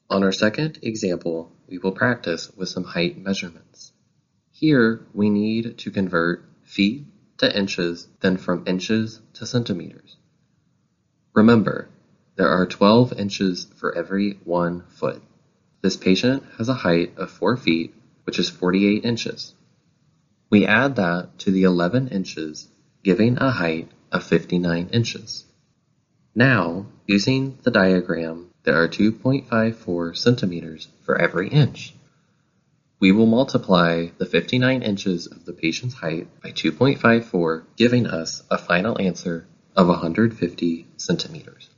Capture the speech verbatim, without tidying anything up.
On our second example, we will practice with some height measurements. Here, we need to convert feet to inches, then from inches to centimeters. Remember, there are twelve inches for every one foot. This patient has a height of four feet, which is forty-eight inches. We add that to the eleven inches, giving a height of fifty-nine inches. Now, using the diagram, there are two point five four centimeters for every inch. We will multiply the fifty-nine inches of the patient's height by two point five four, giving us a final answer of one hundred fifty centimeters.